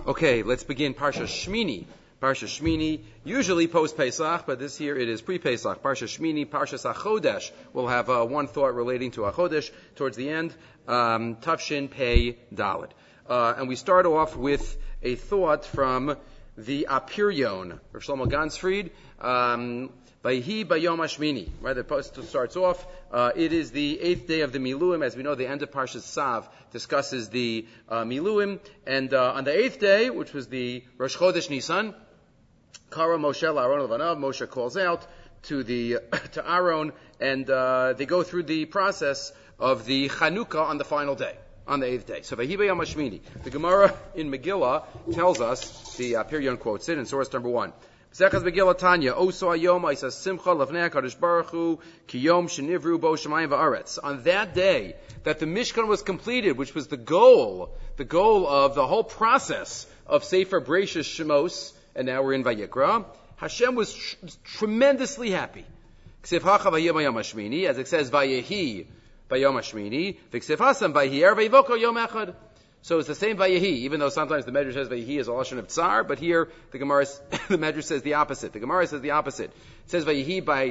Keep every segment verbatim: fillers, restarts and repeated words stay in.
Okay, let's begin Parsha Shmini. Parsha Shmini, usually post-Pesach, but this year it is pre-Pesach. Parsha Shmini, Parsha Sachodesh. We'll have uh, one thought relating to Achodesh towards the end. Um, Tafshin Pei Dalet. Uh, and we start off with a thought from the Apirion, Rav Shlomo Gansfried, um, Vayhi Bayom Hashmini. Right, the post starts off. Uh, it is the eighth day of the Miluim. As we know, the end of Parshas Sav discusses the uh, Miluim. And uh, on the eighth day, which was the Rosh Chodesh Nisan, Kara Moshe Aaron Levanav, Moshe calls out to the to Aaron, and uh, they go through the process of the Chanukah on the final day, on the eighth day. So Vayhi Bayom Hashmini. The Gemara in Megillah tells us, the uh, Pirion quotes it in source number one. B'sechas Megillah Tanya, Oso Hayom Isa Simcha Lefnei HaKadosh Baruch Hu Kiyom Shenivru Bo Shemayim Va'aretz. On that day that the Mishkan was completed, which was the goal, the goal of the whole process of Sefer Bereishis Shemos, and now we're in Vayikra, Hashem was tr- tremendously happy. Ksiv Hacha Vayim Bayom Hashmini, as it says Vayehi Bayom Hashmini, V'ksiv Hasam Vayiher Vayivoko Yom Echad. So it's the same Vayehi, even though sometimes the Medrash says Vayehi is a lashon of tsar, but here the Gemara, the Medrash says the opposite. The Gemara says the opposite. It says Vayehi by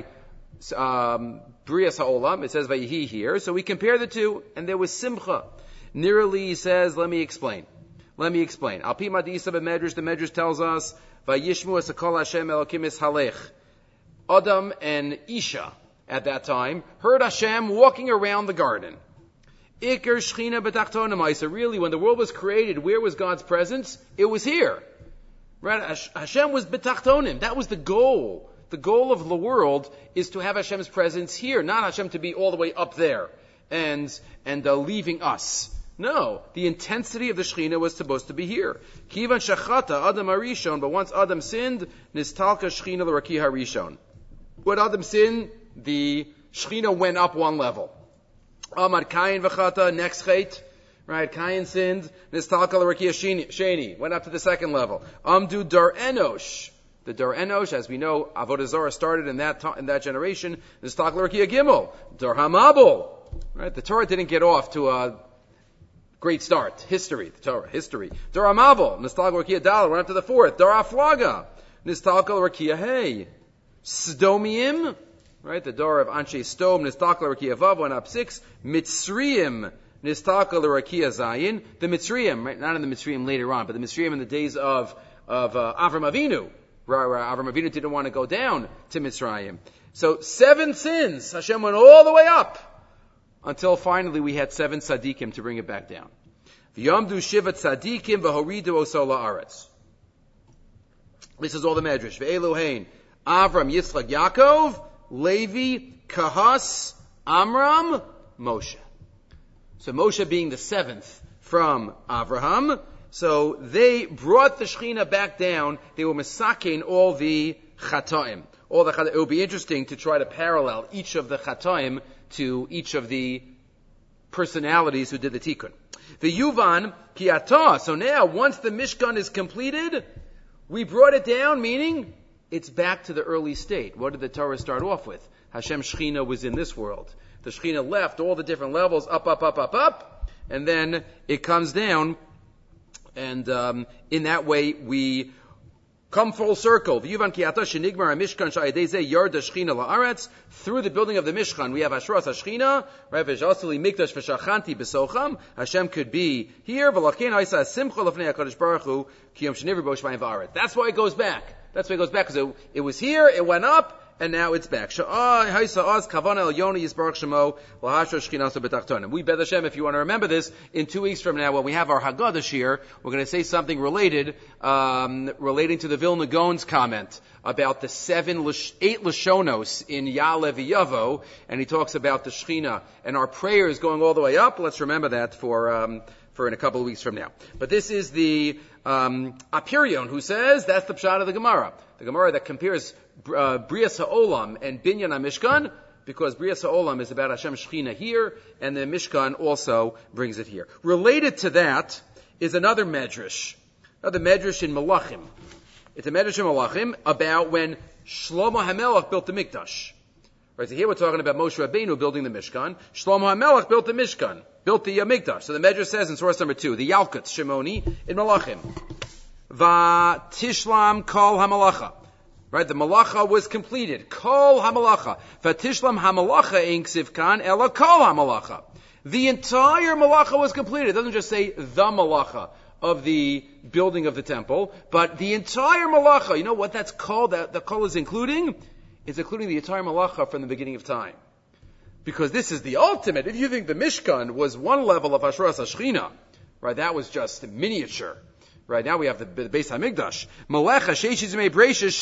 um, Brias Ha'olam. It says Vayehi here. So we compare the two, and there was Simcha. Nirali says, let me explain. Let me explain. Al Pi Madisa Medrash, the Medrash tells us, Vayishmu Esakol Hashem Elokim Es Halech. Adam and Isha, at that time, heard Hashem walking around the garden. Iker Shechina B'tachtonim. Really, when the world was created, where was God's presence? It was here. Right? Hashem was B'tachtonim. That was the goal. The goal of the world is to have Hashem's presence here, not Hashem to be all the way up there and and uh, leaving us. No, the intensity of the Shechina was supposed to be here. Kivan Shachata Adam Harishon, but once Adam sinned, Nistalka Shechina L'Raki Harishon. When Adam sinned, the Shechina went up one level. Amar Kain v'chata, next chait, right? Kain sinned. Nistalka l'rakia sheni, went up to the second level. Amdu dar enosh, the dar enosh, as we know, avodah zarah started in that in that generation. Nistalka l'rakia gimel, dar hamabel, right? The Torah didn't get off to a great start. History, the Torah, history. Dar hamabel, nistalka l'rakia dal, went up to the fourth. Dar aflaga, nistalka l'rakia hey, Sdomiim. Right, the door of Anshe Stom, Nistakal Rakia Vav went up six. Mitzrayim, Nistakal Rakia Zayin. The Mitzrayim, right, not in the Mitzrayim later on, but the Mitzrayim in the days of of uh, Avram Avinu, where, where Avram Avinu didn't want to go down to Mitzrayim. So seven sins, Hashem went all the way up until finally we had seven tzaddikim to bring it back down. V'yamdu shivat tzaddikim v'horidu osola aretz. This is all the Medrash. Ve'elohein, Avram, Yitzchak, Yaakov, Levi, Kahas, Amram, Moshe. So Moshe being the seventh from Avraham, so they brought the Shechina back down. They were masakein all the chataim. All the chataim. It would be interesting to try to parallel each of the chataim to each of the personalities who did the tikkun. The Yuvan Kiata. So now, once the Mishkan is completed, we brought it down, meaning it's back to the early state. What did the Torah start off with? Hashem Shechina was in this world. The Shechina left all the different levels, up, up, up, up, up, and then it comes down, and um, in that way we come full circle. V'yuvan ki ata shenigmar ha-mishkan sha'yadei zeh yarda Shechina la'aretz. Through the building of the Mishkan, we have Hashras HaShechina, right? V'shasuli mikdash v'shachanti b'socham. Hashem could be here. V'lakein ha'isa simcha lefnei HaKadosh Baruch Hu ki yom shenivru bo shmayim va'aretz. That's why it goes back. That's why it goes back, because it, it was here, it went up, and now it's back. We bet Hashem, if you want to remember this, in two weeks from now, when we have our Haggadah Shir, we're going to say something related, um, relating to the Vilna Gaon's comment about the seven, eight Lashonos in Ya'aleh V'Yavo, and he talks about the Shechina, and our prayer is going all the way up. Let's remember that for, um, for in a couple of weeks from now. But this is the um, Apirion who says that's the pshat of the Gemara. The Gemara that compares uh, Brias Ha'olam and Binyan HaMishkan, because Brias Ha'olam is about Hashem Shechina here, and the Mishkan also brings it here. Related to that is another Medrash, another Medrash in Malachim. It's a Medrash in Malachim about when Shlomo HaMelech built the Mikdash. Right, so here we're talking about Moshe Rabbeinu building the Mishkan. Shlomo HaMelech built the Mishkan, built the uh, Mikdash. So the Medrash says in source number two, the Yalkut Shimoni in Malachim. Va tishlam kol hamalacha. Right, the malacha was completed. Kol hamalacha. Va tishlam hamalacha ein ksiv kan ela kol hamalacha. The entire malacha was completed. It doesn't just say the malacha of the building of the temple, but the entire malacha. You know what that's called? That the kol is including? It's including the entire malacha from the beginning of time. Because this is the ultimate. If you think the Mishkan was one level of Hashras HaShechina, right, that was just miniature. Right, now we have the, the Beis HaMikdash. Melecha sheishiz mei breishis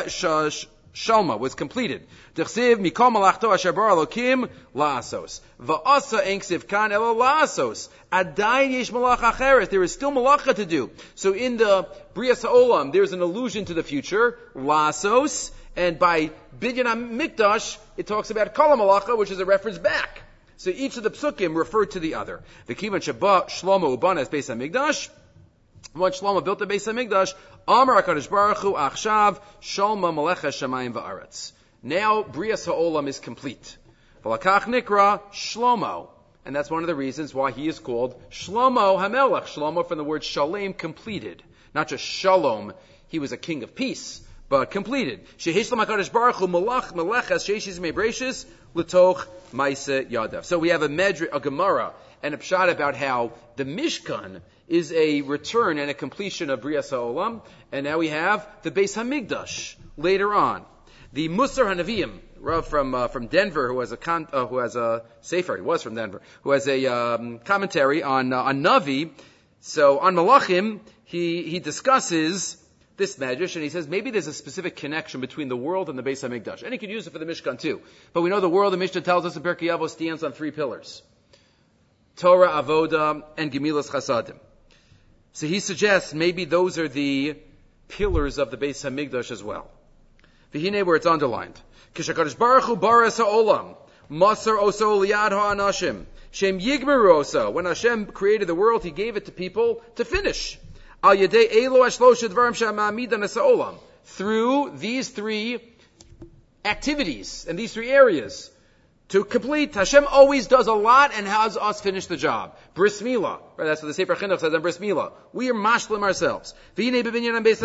shalma was completed. T'chsiv mikol malachto asher bara Elokim la'asos. Va'asa ein ksiv kan elo la'asos. Adayin yesh malach acheres. There is still malacha to do. So in the Brias HaOlam, there's an allusion to the future, la'asos, and by Binyan HaMikdash, it talks about kol malacha, which is a reference back. So each of the psukim referred to the other. V'kivan sheba Shlomo ubanas Beis HaMikdash. When Shlomo built the Beis HaMikdash, Amar HaKadosh Baruch Hu Achshav Sholma Melecha Shamayim Va'aretz. Now Brias HaOlam is complete. V'lakach Nikra Shlomo, and that's one of the reasons why he is called Shlomo HaMelech. Shlomo from the word Shalem, completed, not just Shalom. He was a king of peace, but completed. Shehishlam HaKadosh Baruch Hu Melech Meleches Sheishis Meibreishis L'toch Maise Yadav. So we have a Medri, a Gemara, and a pshat about how the Mishkan is a return and a completion of Brias HaOlam, and now we have the Beis HaMikdash later on. The Musar HaNaviim, Rav from uh, from Denver, who has a con, uh, who has a sefer, he was from Denver, who has a um, commentary on uh, on Navi. So on Malachim, he he discusses this medrash, and he says maybe there's a specific connection between the world and the Beis HaMikdash, and he could use it for the Mishkan too. But we know the world, the Mishnah tells us in Pirkei Avos, stands on three pillars: Torah, Avoda, and Gemilas Chasadim. So he suggests maybe those are the pillars of the Beis HaMikdash as well. V'hinei, where it's underlined. Kishakadosh Baruch Hu baras ha'olam, masar oso liyad ha'anashim, shem yigmeru oso. When Hashem created the world, He gave it to people to finish. Al yedei elo hashlosh dvarim she'ma'amidan es ha'olam. Through these three activities and these three areas. To complete, Hashem always does a lot and has us finish the job. Bris Milah, right? That's what the Sefer Chinuch says on Bris Milah. We are mashlim ourselves. The Beis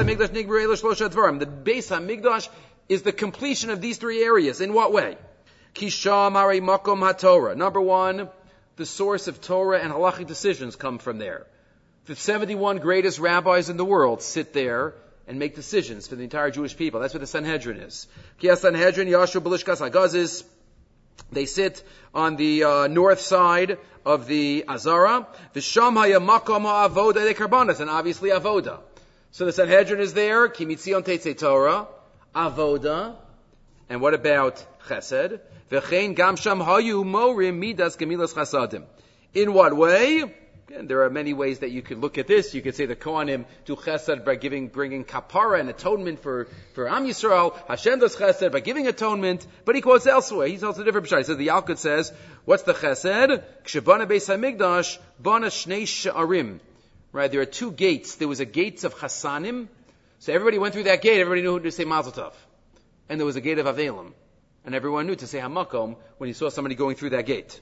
HaMikdash is the completion of these three areas. In what way? Kisham Harei Makom HaTorah. Number one, the source of Torah and halachic decisions come from there. The seventy-one greatest rabbis in the world sit there and make decisions for the entire Jewish people. That's what the Sanhedrin is. Ki Sanhedrin Yashu B'lishkas HaGazis. They sit on the uh, north side of the Azara. V'sham haya makom ha'avoda de karbanas, and obviously avoda. So the Sanhedrin is there. Ki mitzion teitzei Torah, avoda, and what about chesed? V'chein gam sham hayu morim midas gemilas chasadim. In what way? Again, there are many ways that you could look at this. You could say the Kohanim do chesed by giving, bringing kapara and atonement for, for Am Yisrael. Hashem does chesed by giving atonement, but he quotes elsewhere. He tells a different pshat. He says, the Yalkut says, what's the chesed? K'shebana Beis HaMikdash, bana shnei she'arim. Right, there are two gates. There was a gate of Chasanim. So everybody went through that gate. Everybody knew to say Mazel Tov. And there was a gate of Avelim. And everyone knew to say Hamakom when he saw somebody going through that gate.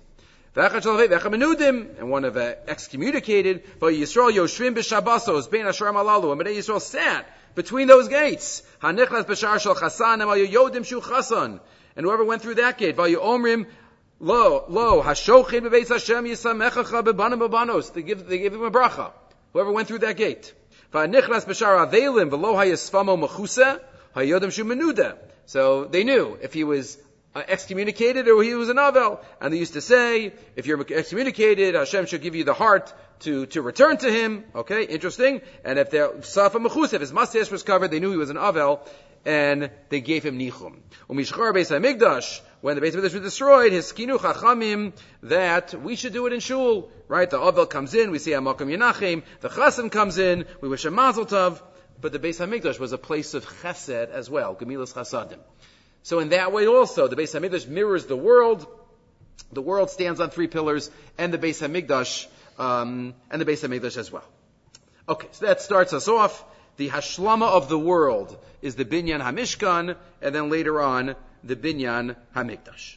And one of uh, excommunicated, but Yisrael Yoshvim b'Shabbasos bein Asharim Alalu, and Yisrael sat between those gates. Hanichlas b'shar shel Chasan, and Yodim shu Chasan, and whoever went through that gate, Vayu Omrim lo lo Hashochin b'Beis Hashem Yisamechacha b'Banim b'Banos. They give they give him a bracha. Whoever went through that gate. Vanichlas b'shar Avelim v'lo hayasfamo mechuse hayodim shu menuda. So they knew if he was Uh, excommunicated or he was an Avel. And they used to say, if you're excommunicated, Hashem should give you the heart to, to return to Him. Okay, interesting. And if they're Safa Mechus, if his mustache was covered, they knew he was an Avel, and they gave him Nichum. Umishchar Beis HaMikdash, when the Beis HaMikdash was destroyed, his Kinu Chachamim, that we should do it in Shul. Right, the Avel comes in, we say Hamakom Yenachim, the Chasan comes in, we wish him Mazel Tov, but the Beis HaMikdash was a place of Chesed as well, Gemilas Chasadim. So in that way also, the Beis HaMikdash mirrors the world. The world stands on three pillars, and the Beis HaMikdash, um, and the Beis HaMikdash as well. Okay, so that starts us off. The Hashlama of the world is the Binyan HaMishkan, and then later on, the Binyan HaMikdash.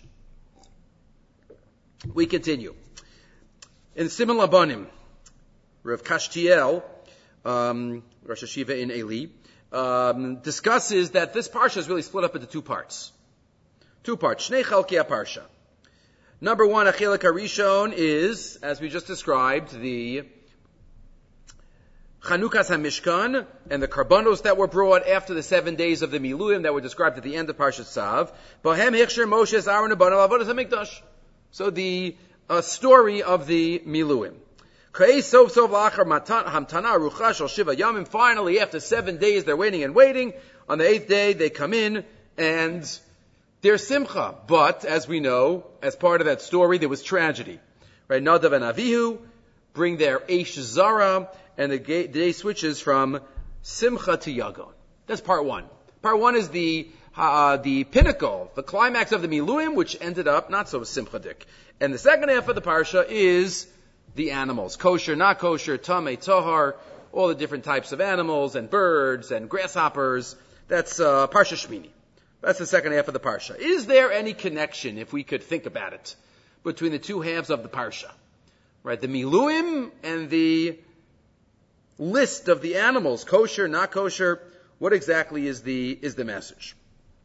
We continue. In Siman Labanim, Rav Kashtiel um, Rosh Hashiva in Eli, um, discusses that this parsha is really split up into two parts. Two parts. Shnei chalkei parsha. Number one, Achilek HaRishon is, as we just described, the Chanukas HaMishkan and the karbanos that were brought after the seven days of the Miluim that were described at the end of Parshat Tzav. Bohem Hichsher Moshe Aaron Abanav Avodas HaMikdash. So the uh, story of the Miluim. Finally, after seven days, they're waiting and waiting. On the eighth day, they come in and they're simcha. But, as we know, as part of that story, there was tragedy. Right? Nadav and Avihu bring their Eish Zara, and the day switches from simcha to yagon. That's part one. Part one is the uh, the pinnacle, the climax of the Miluim, which ended up not so simchadik. And the second half of the parsha is the animals. Kosher, not kosher, tamei, tahar, all the different types of animals and birds and grasshoppers. That's uh, Parsha Shmini. That's the second half of the parsha. Is there any connection, if we could think about it, between the two halves of the parsha? Right, the Miluim and the list of the animals, kosher, not kosher. What exactly is the is the message?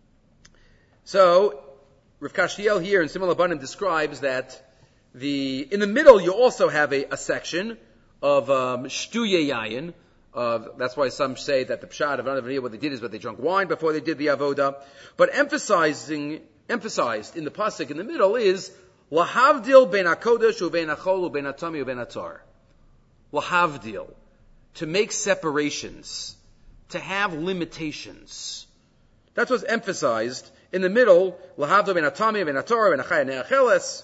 So, Rav Kashiel here in Simon Labanim describes that the in the middle you also have a, a section of um, shtuye yayin. Uh, that's why some say that the pshat of Anav what they did is what they drank wine before they did the avoda. But emphasizing emphasized in the pasuk in the middle is lahavdil ben hakodesh uben hachol uben hatami uben hatar. Lahavdil, to make separations, to have limitations. That's what's emphasized in the middle. Lahavdil ben hatami uben hatar uben hachaya ne'acheles.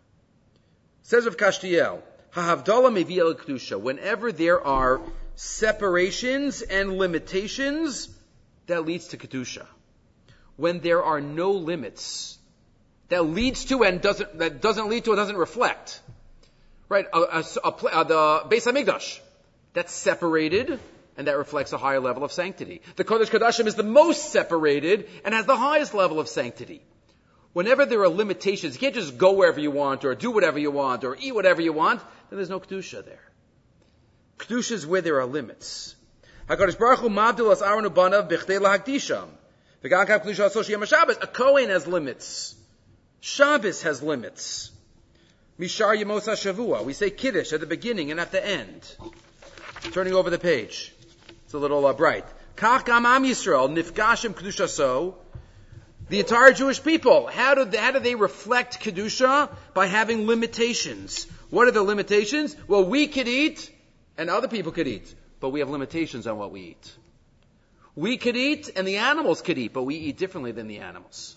Says Rav Kashtiel, hahavdala mevi'el kedusha. Whenever there are separations and limitations, that leads to kedusha. When there are no limits, that leads to and doesn't that doesn't lead to and doesn't reflect, right? A, a, a, a, the Beis Hamikdash, that's separated and that reflects a higher level of sanctity. The Kodesh Kodashim is the most separated and has the highest level of sanctity. Whenever there are limitations, you can't just go wherever you want or do whatever you want or eat whatever you want, then there's no kedusha there. Kedusha is where there are limits. HaKadosh Baruch Hu mabdil as Aaron ubanav b'chdei lahakdisham. V'gan kav kedusha aso sheyem Shabbos. A Kohen has limits. Shabbos has limits. Mishar Yemos HaShavua. We say Kiddush at the beginning and at the end. Turning over the page. It's a little uh, bright. Kach gam am Yisrael nifgashim kedusha so. The entire Jewish people, how do they, how do they reflect kedusha? By having limitations. What are the limitations? Well, we could eat and other people could eat, but we have limitations on what we eat. We could eat and the animals could eat, but we eat differently than the animals.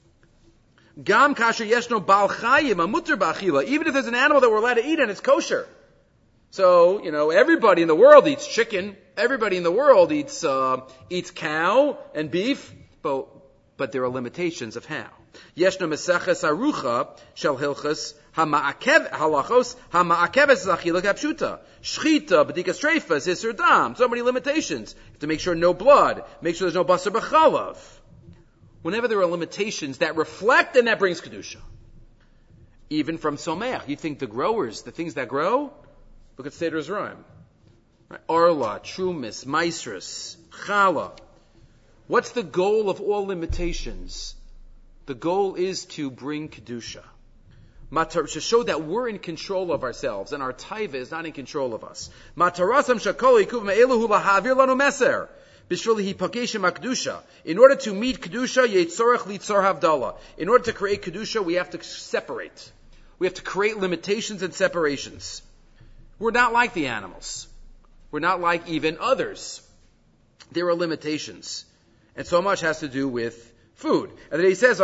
Gam kasher yeshno bal chayim amuter ba'achila. Even if there's an animal that we're allowed to eat and it's kosher. So, you know, everybody in the world eats chicken. Everybody in the world eats uh, eats cow and beef, but but there are limitations of how. Yeshno meseches arucha shel hilchos hama'akev halachos hama'akeves zachila kapshuta shchita b'dikas treifas isur dam. So many limitations. You have to make sure no blood. Make sure there's no basar b'chalav. Whenever there are limitations that reflect and that brings kedusha. Even from someach, you think the growers, the things that grow. Look at Seder Zerayim. Right? Arla, Trumis, Maestris, Chala. What's the goal of all limitations? The goal is to bring kedusha, Matar, to show that we're in control of ourselves and our taiva is not in control of us. Matarasam shakol yikuv me'eluhu lahavir lanu meser b'shvil hipageshim hakdusha. In order to meet kedusha, yitzorach litzor havdala. In order to create kedusha, we have to separate. We have to create limitations and separations. We're not like the animals. We're not like even others. There are limitations. And so much has to do with food. And then he says,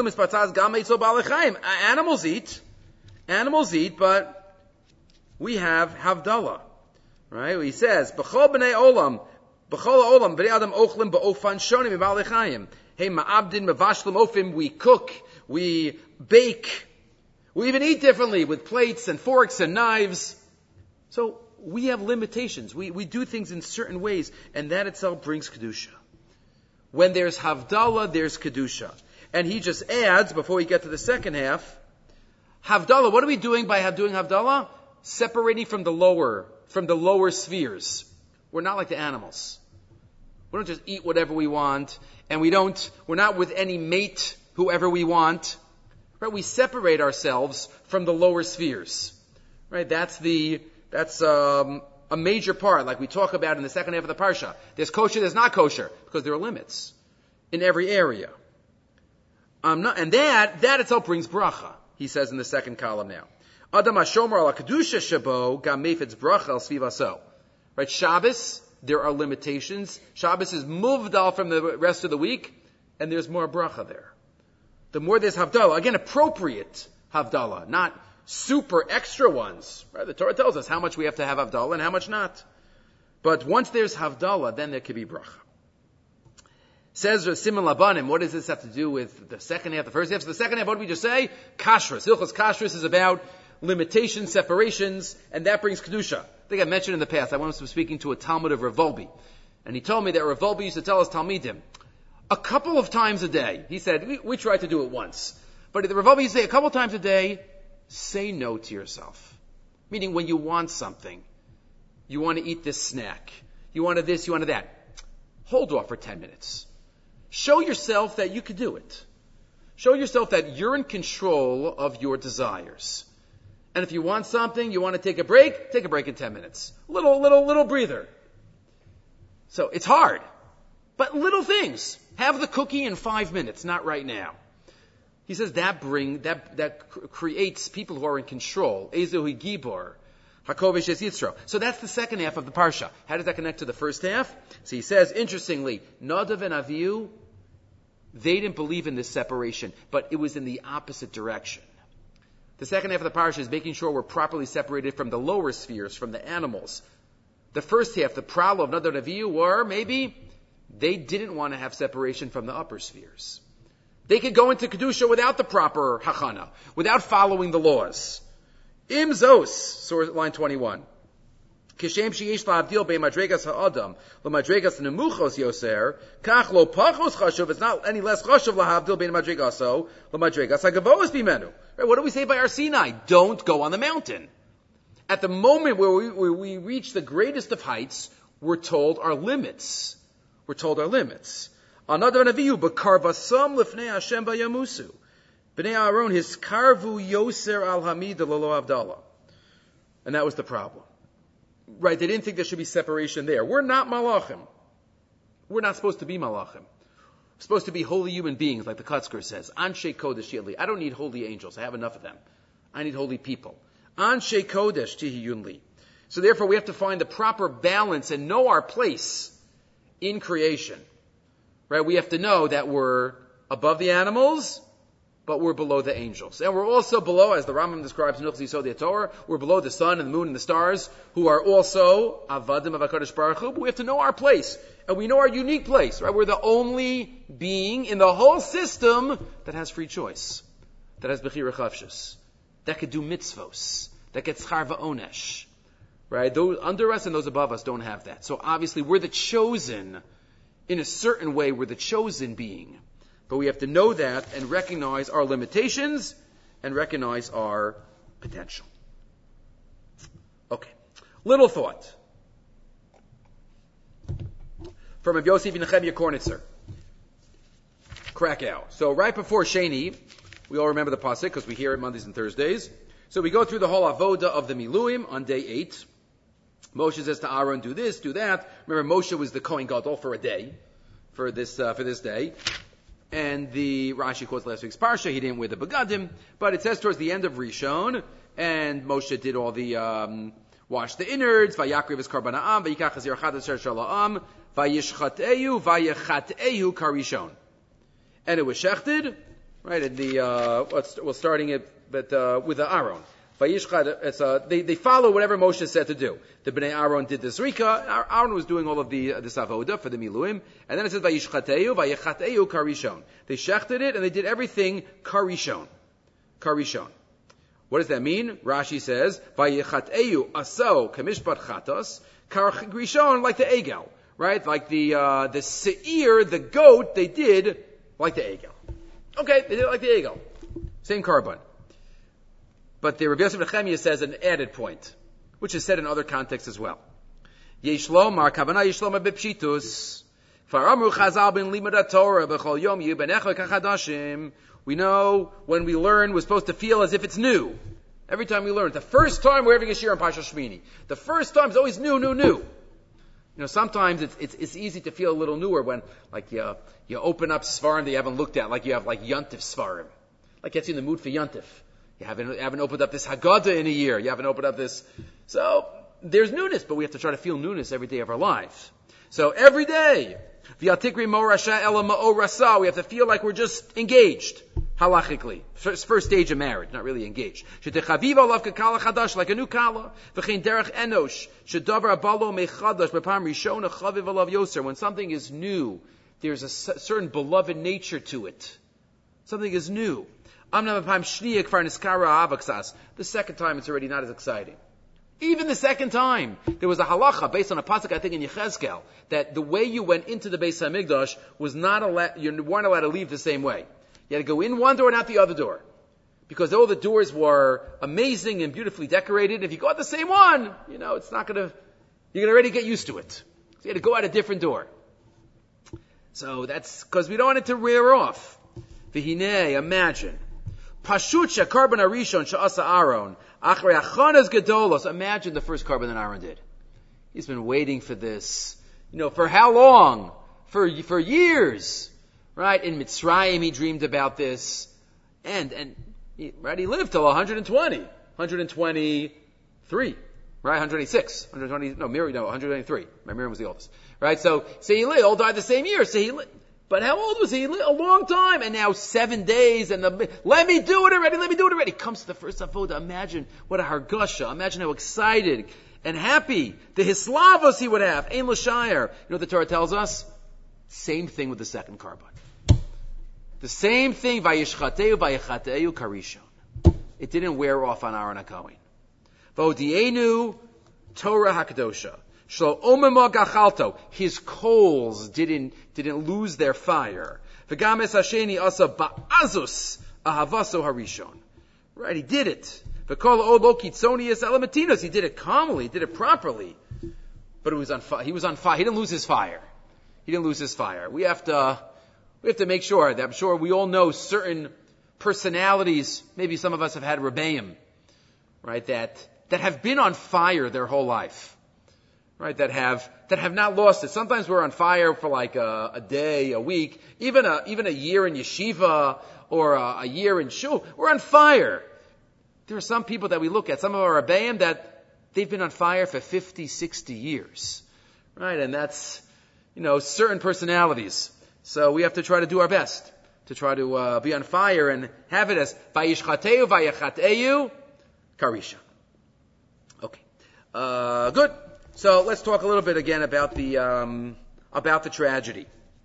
animals eat. Animals eat, but we have havdalah. Right? He says, B'chol b'nei olam, b'chol olam, b'nei adam ochlim ba'ofan shonim b'ba'alei chayim. Hey, ma'abdin mevashlim ofim, we cook, we bake, we even eat differently with plates and forks and knives. So we have limitations. We we do things in certain ways, and that itself brings kedusha. When there's havdalah, there's kedusha. And he just adds, before we get to the second half, havdalah, what are we doing by doing havdalah? Separating from the lower, from the lower spheres. We're not like the animals. We don't just eat whatever we want, and we don't, we're not with any mate, whoever we want. Right? We separate ourselves from the lower spheres. Right? That's the, that's, um, a major part, like we talk about in the second half of the parsha. There's kosher, there's not kosher, because there are limits in every area. Um, not, and that, that itself brings bracha, he says in the second column now. Adam HaShomer ala kedusha shabo gam mefetz bracha al svivaso. Right? Shabbos, there are limitations. Shabbos is movdal from the rest of the week, and there's more bracha there. The more there's havdalah, again, appropriate havdalah, not super extra ones. Right? The Torah tells us how much we have to have havdalah and how much not. But once there's havdalah, then there could be bracha. Says Simon Labanim, what does this have to do with the second half, the first half? So the second half, what did we just say? Kashrus. Hilchos Kashrus is about limitations, separations, and that brings Kedusha. I think I mentioned in the past, I once was speaking to a Talmud of Rav Volbe, and he told me that Rav Volbe used to tell us Talmidim, a couple of times a day, he said, we, we tried to do it once, but the Rav Volbe used to say a couple of times a day, say no to yourself. Meaning when you want something, you want to eat this snack, you wanted this, you wanted that, hold off for ten minutes. Show yourself that you could do it. Show yourself that you're in control of your desires. And if you want something, you want to take a break, take a break in ten minutes. Little, little, little breather. So it's hard. But little things. Have the cookie in five minutes, not right now. He says that bring, that, that creates people who are in control. Ezohi Gibor. Hakovish es Yitzro. So that's the second half of the parsha. How does that connect to the first half? So he says, interestingly, Nadav and Avihu, they didn't believe in this separation, but it was in the opposite direction. The second half of the parsha is making sure we're properly separated from the lower spheres, from the animals. The first half, the problem of Nadav and Avihu were, maybe, they didn't want to have separation from the upper spheres. They could go into Kedusha without the proper hachana, without following the laws. Im zos, source line twenty-one. Kishem sheyesh la'avdil bein madregas ha'adam l'madregas nemuchos yoser kach lo pachos chashuv. It's not any less chashuv la'avdil bein madregaso l'madregas ha'gavos bimenu. Right? What do we say by our Sinai? Don't go on the mountain. At the moment where we, where we reach the greatest of heights, we're told our limits. We're told our limits. Another Naviyu, b'karvasam lifnei Hashem bayamusu. Bnei Aaron, his karvu yoser al hamid lolo avdallah. And that was the problem. Right, they didn't think there should be separation there. We're not malachim. We're not supposed to be malachim. We're supposed to be holy human beings, like the Kutzker says. Anshe kodesh yili. I don't need holy angels. I have enough of them. I need holy people. Anshe kodesh tihiyun li. So therefore we have to find the proper balance and know our place in creation. Right, we have to know that we're above the animals, but we're below the angels. And we're also below, as the Rambam describes in Hilchos Yisodei Torah, we're below the sun and the moon and the stars, who are also avadim of HaKadosh Baruch Hu, but we have to know our place. And we know our unique place, right? We're the only being in the whole system that has free choice, that has Bechira Chavshus, that could do mitzvos, that gets Charva Onesh, right? Those under us and those above us don't have that. So obviously we're the chosen, in a certain way, we're the chosen being. But we have to know that and recognize our limitations and recognize our potential. Okay. Little thought. From Rav Yosef Nechemia Kornitzer. Krakow. So right before Sheni, we all remember the pasuk because we hear it Mondays and Thursdays. So we go through the whole avoda of the Miluim on day eight. Moshe says to Aaron, do this, do that. Remember, Moshe was the Kohen Gadol for a day, for this uh, for this day. And the Rashi quotes last week's parsha. He didn't wear the begadim, but it says towards the end of Rishon, and Moshe did all the um, wash the innards. Vayakriv es karban ha'am, vayikach hazir chad asher shel ha'am, vayishchateyu, vayechateyu karishon. And it was shechted, right? And the uh, let's, well, starting it, but uh, with the Aaron. Vayishchat, it's uh, they they follow whatever Moshe said to do. The Bnei Aaron did the zrika. Aaron was doing all of the uh, this avoda for the miluim, and then it says vayishchateyu, vayechateyu karishon. They shechted it and they did everything karishon, karishon. What does that mean? Rashi says vayechateyu aso kamishpat chatos karishon, like the egel, right? Like the uh, the seir, the goat, they did like the egel. Okay, they did it like the egel, same carbon. But the Rabbi Yosef Nechemia says an added point, which is said in other contexts as well. Yesh lomar, kavana yesh lomar b'pshitus. Fa'amru chazal ben limud Torah b'chol yom yu b'necha kachadashim. We know when we learn, we're supposed to feel as if it's new. Every time we learn. The first time we're having a shir on Parshas Shmini. The first time is always new, new, new. You know, sometimes it's, it's, it's easy to feel a little newer when, like, you, you open up Svarim that you haven't looked at, like you have, like, Yontif Svarim. Like, gets you in the mood for Yontif. You haven't, you haven't opened up this Haggadah in a year. You haven't opened up this. So, there's newness, but we have to try to feel newness every day of our lives. So, every day, we have to feel like we're just engaged, halachically. First, first stage of marriage, not really engaged. Like a new kala. When something is new, there's a certain beloved nature to it. Something is new. The second time, it's already not as exciting. Even the second time, there was a halacha based on a pasuk, I think in Yechezkel, that the way you went into the Beis Hamikdash was not allowed, you weren't allowed to leave the same way. You had to go in one door and out the other door. Because all the doors were amazing and beautifully decorated. If you go out the same one, you know, it's not gonna, you're gonna already get used to it. So you had to go out a different door. So that's, because we don't want it to wear off. V'hinei, imagine. Pashut she'karban harishon she'asa Aaron. Achrei achanas gedolos. Imagine the first carbon that Aaron did. He's been waiting for this. You know, for how long? For, for years. Right? In Mitzrayim, he dreamed about this. And, and, he, right, he lived till one hundred twenty. one hundred twenty-three. Right? one hundred twenty-six. one hundred twenty, no, Miriam, no, one hundred twenty-three. Right? Miriam was the oldest. Right? So, Sehileh all died the same year. Sehileh. But how old was he? A long time. And now seven days and the, let me do it already, let me do it already. Comes to the first avodah. Imagine what a hargasha. Imagine how excited and happy the hislavos he would have. Ein l'shayar. You know what the Torah tells us? Same thing with the second carbon. The same thing. Vayishchateu vayichateu karishon. It didn't wear off on Aaron HaKohen. V'odienu Torah HaKadosha. Shlo omema gachalto. His coals didn't, didn't lose their fire. V'games hasheni asa ba'azus ahavaso harishon. Right, he did it. V'kol olo kitzonius elamatinos. He did it calmly, he did it properly. But it was on fire. He was on fire. He didn't lose his fire. He didn't lose his fire. We have to, we have to make sure that, I'm sure we all know certain personalities, maybe some of us have had Rebbeim, right, that, that have been on fire their whole life. Right, that have, that have not lost it. Sometimes we're on fire for like a, a day, a week, even a, even a year in yeshiva, or a, a year in shul. We're on fire. There are some people that we look at, some of our Rebbeim, that they've been on fire for fifty, sixty years. Right, and that's, you know, certain personalities. So we have to try to do our best to try to uh, be on fire and have it as vayishchateu vayachateu karisha. Okay. Uh, good. So let's talk a little bit again about the um, about the tragedy.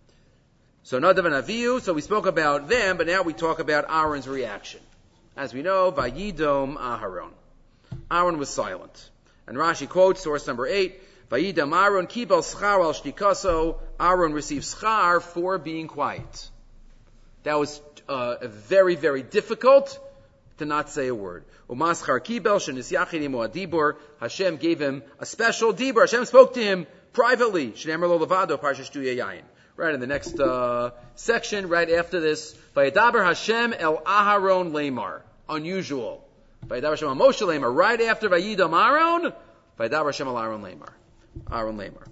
So Nadav and Avihu. So we spoke about them, but now we talk about Aaron's reaction. As we know, Vayidom Aharon. Aaron was silent, and Rashi quotes source number eight: Vayidom Aaron kibel schar al shtikaso. Aaron received schar for being quiet. That was uh, very, very difficult to not say a word. Umaschar kibel shenisyachim adibur. Hashem gave him a special dibur. Hashem spoke to him privately. Shneimar lo levado parsha Shtuya Yayin. Right in the next uh, section, right after this, Vayedaber Hashem el Aharon Lamar. Unusual. Vayedaber Hashem el Moshe Lamar. Right after Vayidom Aaron, Vayedaber Hashem el Aaron Lamar. Aaron Lamar.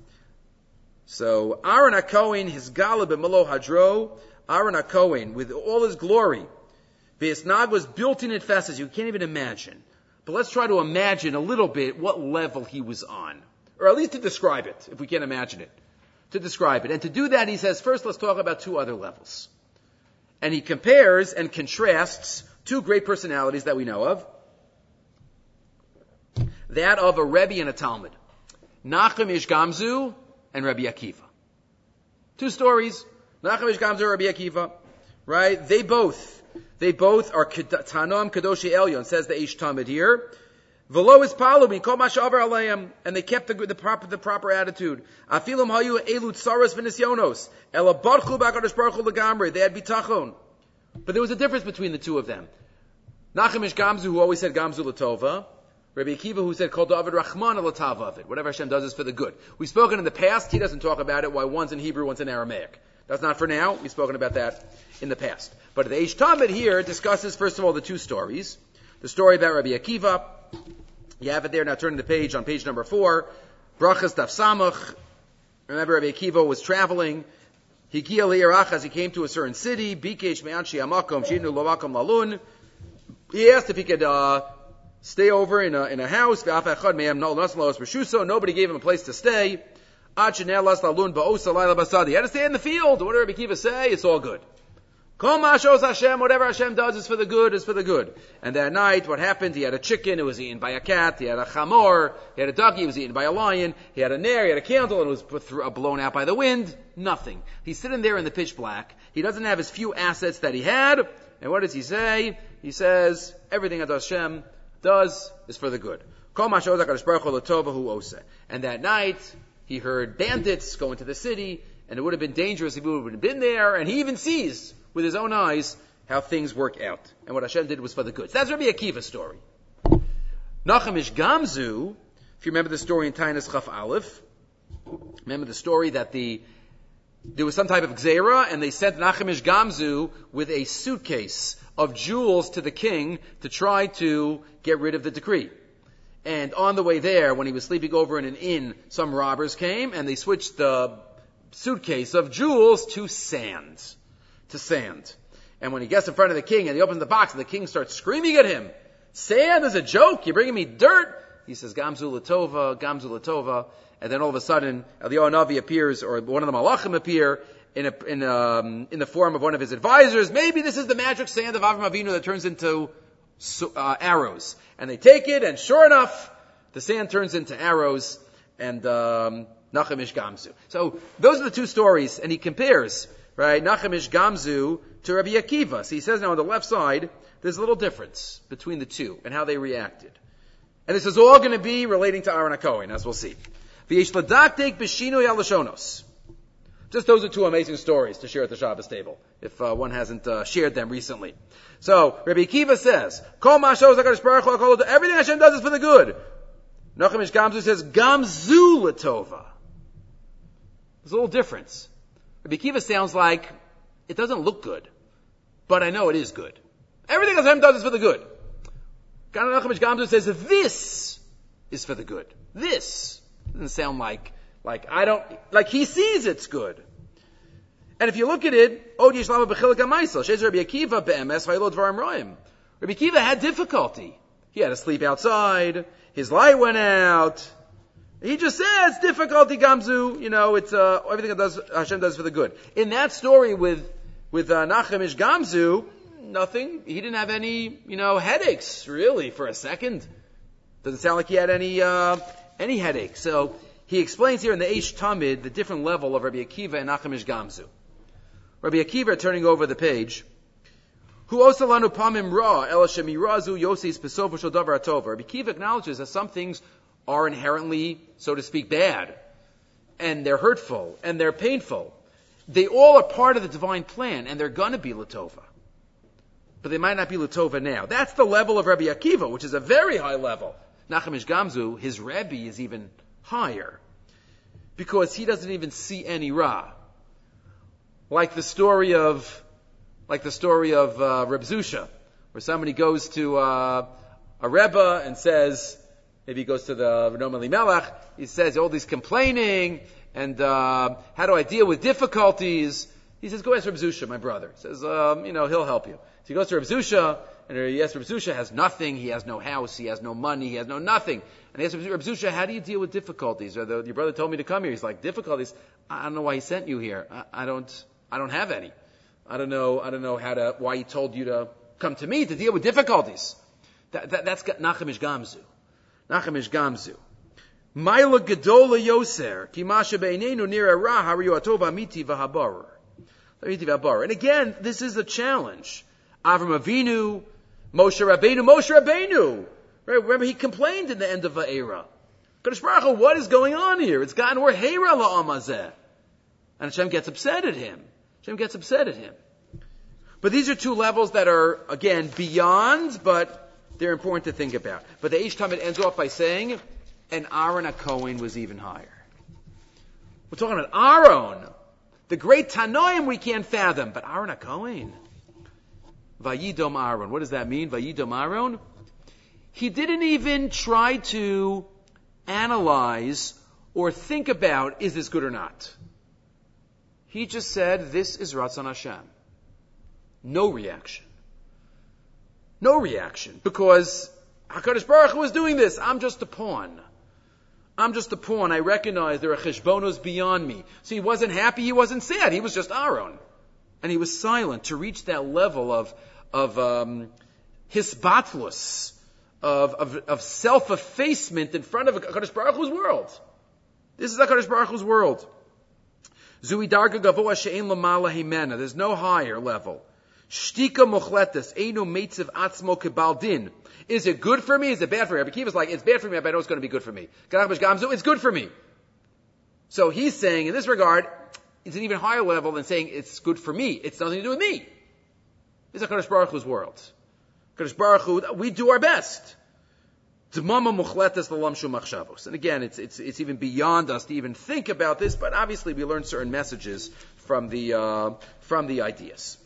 So Aaron HaKohen, his gala b'melo hadro. Aaron HaKohen, with all his glory. V'esnag was built in it fast as you can't even imagine. But let's try to imagine a little bit what level he was on. Or at least to describe it, if we can't imagine it. To describe it. And to do that, he says, first let's talk about two other levels. And he compares and contrasts two great personalities that we know of. That of a Rebbe and a Talmud. Nachum Ish Gamzu and Rabbi Akiva. Two stories. Nachum Ish Gamzu and Rabbi Akiva. Right? They both. They both are Tanom Kadoshi Elyon, says the Ish Talmud here. V'lo ispalu mi kol ma she'avar aleim, and they kept the, the proper the proper attitude. Afilim hayu elu tsaros v'nisyonos, ela barchu b'akadosh baruch hu legamri. They had bitachon, but there was a difference between the two of them. Nachum Ish Gamzu, who always said Gamzu Latova, Rabbi Akiva who said, Kol David Rachman Alatavavid. Whatever Hashem does is for the good. We've spoken in the past, he doesn't talk about it, why one's in Hebrew, one's in Aramaic. That's not for now, we've spoken about that in the past. But the Eish Tamid here discusses, first of all, the two stories. The story about Rabbi Akiva, you have it there, now turning the page on page number four. Brachas Daf Samach. Remember Rabbi Akiva was traveling. He as he came to a certain city. Bikesh me'anshi hamakom shinu lo makom lalun. He asked if he could uh, stay over in a, in a house. Nobody gave him a place to stay. He had to stay in the field. What did Rabbi Akiva say? It's all good. Whatever Hashem does is for the good, is for the good. And that night, what happened? He had a chicken, it was eaten by a cat. He had a chamor, he had a donkey, it was eaten by a lion. He had a nair, he had a candle, and it was put through, blown out by the wind. Nothing. He's sitting there in the pitch black. He doesn't have his few assets that he had. And what does he say? He says, everything that Hashem does is for the good. And that night, he heard bandits go into the city, and it would have been dangerous if he would have been there, and he even sees with his own eyes how things work out. And what Hashem did was for the good. So that's Rabbi Akiva's story. Nachamish Gamzu, if you remember the story in Tainas Chaf Aleph, remember the story that the there was some type of gzeira, and they sent Nachamish Gamzu with a suitcase of jewels to the king to try to get rid of the decree. And on the way there, when he was sleeping over in an inn, some robbers came, and they switched the suitcase of jewels to sand. to sand. And when he gets in front of the king and he opens the box and the king starts screaming at him, sand is a joke, you're bringing me dirt. He says, Gamzu Latova, Gamzu Latova. And then all of a sudden, Eliyahu Navi appears, or one of the Malachim appear in a, in um, in the form of one of his advisors. Maybe this is the magic sand of Avram Avinu that turns into uh, arrows. And they take it, and sure enough, the sand turns into arrows, and um, Nachamish Gamzu. So those are the two stories, and he compares, right, Nachamish Gamzu to Rabbi Akiva. So he says now on the left side, there's a little difference between the two and how they reacted. And this is all going to be relating to Aaron HaKohen, as we'll see. Just those are two amazing stories to share at the Shabbos table, if uh, one hasn't uh, shared them recently. So, Rabbi Akiva says, everything Hashem does is for the good. Nachamish Gamzu says, Gamzu Latova. There's a little difference. Rabbi Akiva sounds like, it doesn't look good, but I know it is good. Everything Hashem does is for the good. Nachamish Gamzu says, this is for the good. This doesn't sound like, like I don't, like he sees it's good. And if you look at it, Rabbi Akiva had difficulty. He had to sleep outside. His light went out. He just says difficulty, Gamzu. You know, it's uh, everything that does Hashem does for the good. In that story with with uh, Nachamish Gamzu, nothing. He didn't have any, you know, headaches really for a second. Doesn't sound like he had any uh, any headaches. So he explains here in the Eish Tamid the different level of Rabbi Akiva and Nachamish Gamzu. Rabbi Akiva, turning over the page, Hu osalanu pamim ra el shemirazu yosis pesofo shel davar atov. Rabbi Akiva acknowledges that some things are inherently, so to speak, bad, and they're hurtful, and they're painful. They all are part of the divine plan, and they're going to be Latova. But they might not be Latova now. That's the level of Rabbi Akiva, which is a very high level. Nachamish Gamzu, his Rebbe, is even higher, because he doesn't even see any Ra. Like the story of, like the story of uh, Reb Zusha, where somebody goes to uh, a Rebbe and says, maybe he goes to the Renom Elimelech, he says all these complaining, and uh, how do I deal with difficulties? He says, go ask Reb Zusha, my brother. He says, um, you know, he'll help you. So he goes to Reb Zusha, and he asks Reb Zusha, has nothing, he has no house, he has no money, he has no nothing. And he asks Reb Zusha, how do you deal with difficulties? Or the, your brother told me to come here. He's like, difficulties? I don't know why he sent you here. I, I don't, I don't have any. I don't know, I don't know how to, why he told you to come to me to deal with difficulties. That, that, that's Nachamish Gamzu. Nachamish Gamzu. Maila Gedola Yoser, Kimasha Beinenu Nira Ra Hariyatova Miti Vahabar. And again, this is a challenge. Avram Avinu, Moshe Rabbeinu, Moshe Rabbeinu. Right? Remember, he complained in the end of Va'era. Kadosh Baruch Hu, what is going on here? It's gotten more Heira la'amazeh. And Hashem gets upset at him. Hashem gets upset at him. But these are two levels that are, again, beyond, but They're important to think about. But the Eish Tamid ends off by saying, and Aaron HaKohen was even higher. We're talking about Aaron, the great Tanoim we can't fathom, but Aaron HaKohen. Vayidom Aaron. What does that mean? Vayidom Aaron? He didn't even try to analyze or think about, is this good or not? He just said, this is Ratzon Hashem. No reaction. No reaction. Because HaKadosh Baruch Hu was doing this. I'm just a pawn. I'm just a pawn. I recognize there are cheshbonos beyond me. So he wasn't happy, he wasn't sad. He was just Aaron. And he was silent to reach that level of, of, um, hisbatlus, of, of, of self-effacement in front of HaKadosh Baruch Hu's world. This is HaKadosh Baruch Hu's world. Zui darga gavoa she'en lamala himena. There's no higher level. Shtika mochletes einu meitziv atzmo kebaldin. Is it good for me? Is it bad for me? Rabbi Akiva's like, it's bad for me, but I know it's going to be good for me. It's good for me. So he's saying, in this regard, it's an even higher level than saying it's good for me. It's nothing to do with me. This is HaKadosh Baruch Hu's world. HaKadosh Baruch Hu, we do our best. And again, it's, it's, it's even beyond us to even think about this, but obviously we learn certain messages from the, uh, from the ideas.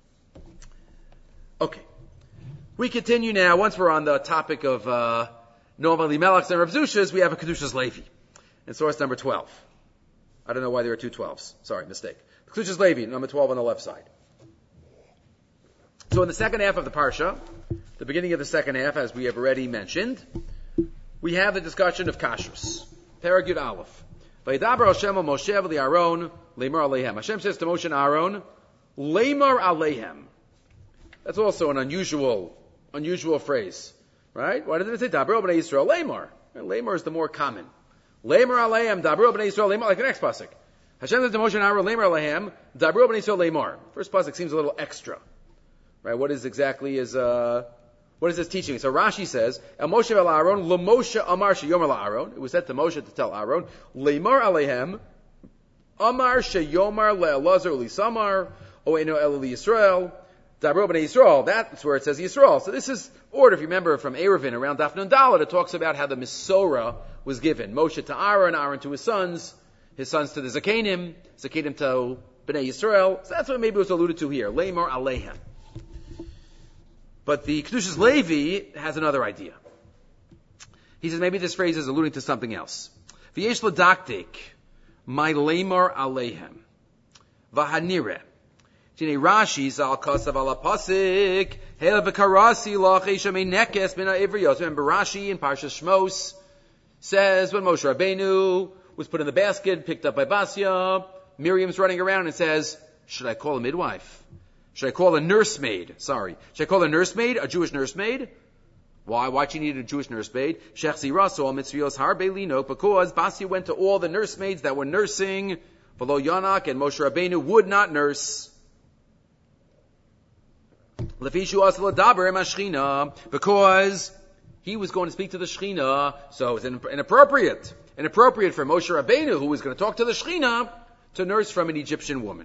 Okay. We continue now. Once we're on the topic of, uh, Noam Elimelech's and Rav Zush's, we have a Kedushas Levi. In source number twelve. I don't know why there are two twelves. Sorry, mistake. Kedushas Levi, number twelve on the left side. So in the second half of the Parsha, the beginning of the second half, as we have already mentioned, we have the discussion of Kashrus. Perek Yud Aleph. Vayidaber Hashem al Moshe v'li Aaron leimar aleihem. Hashem says to Moshe and Aaron, leimar aleihem. That's also an unusual, unusual phrase, right? Why doesn't it say Dabro b'nei Yisrael leimar? Leimar is the more common. Leimar aleihem, Dabro b'nei Yisrael leimar, like the next pasuk. Hashem says to Moshe and Aaron, leimar aleihem, Dabro b'nei Yisrael leimar. First pasuk seems a little extra, right? What is exactly is uh, what is this teaching? So Rashi says, El Moshe el Aaron, LeMoshe Amar sheyomer LaAaron. It was said to Moshe to tell Aaron, leimar aleihem, Amar sheyomer leElazar u'Lisamar, Oeno el Yisrael. Dabro b'nei Yisrael, that's where it says Yisrael. So this is order, if you remember from Eruvin, around Daf Nun Daled, it talks about how the Mesorah was given. Moshe to Aaron, Aaron to his sons, his sons to the Zakenim, Zakenim to B'nai Yisrael. So that's what maybe was alluded to here. Leimar aleihem. But the Kedushas Levi has another idea. He says maybe this phrase is alluding to something else. V'yesh l'daktik, my leimar aleihem. V'hanireh. Rashi zal kasav ala pasik hel v'karasi lach eshamei nekes min ha'ivrios. Remember Rashi in Parshas Shmos says when Moshe Rabbeinu was put in the basket, picked up by Basya, Miriam's running around and says, should I call a midwife? Should I call a nursemaid? Sorry. Should I call a nursemaid? A Jewish nursemaid? Why? Why'd she need a Jewish nursemaid? Shech ziraso al mitzvios har be'lino, because Basya went to all the nursemaids that were nursing, v'lo Yanak, and Moshe Rabbeinu would not nurse. Because he was going to speak to the Shechina, so it's inappropriate. Inappropriate for Moshe Rabbeinu, who was going to talk to the Shechina, to nurse from an Egyptian woman.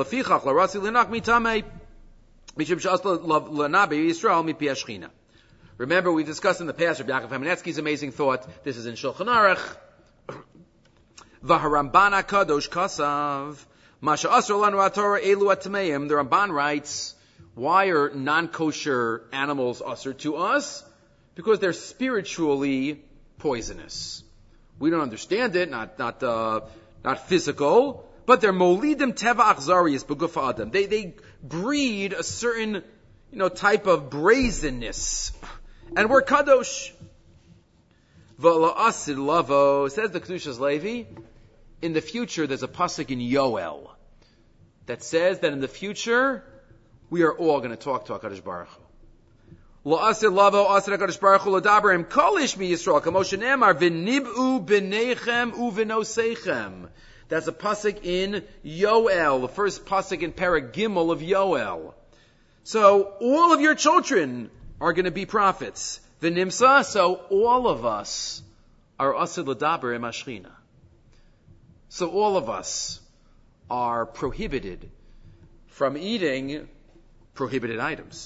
Remember, we discussed in the past Rabbi Yaakov Kamenetsky's amazing thought. This is in Shulchan Aruch. V'harambana kadosh kasav masha asr lanu atorah elu atmeim. The Ramban writes, why are non-kosher animals usher to us? Because they're spiritually poisonous. We don't understand it, not not uh, not physical, but they're molidim teva achzarius b'gufa adam. They they breed a certain you know type of brazenness, and we're kadosh. V'la asid lavo, says the Kedushas Levi. In the future, there's a pasuk in Yoel that says that in the future we are all going to talk to HaKadosh Baruch Hu. La'asir lavo asir HaKadosh Baruch Hu l'daberim kolish mi Yisrael kamoshe ne'emar v'nib'u b'neichem u'v'noseichem. That's a pasuk in Yoel, the first pasuk in Perek Gimel of Yoel. So all of your children are going to be prophets. V'nimsa, so all of us are asir l'daber im hashchina. So all of us are prohibited from eating prohibited items.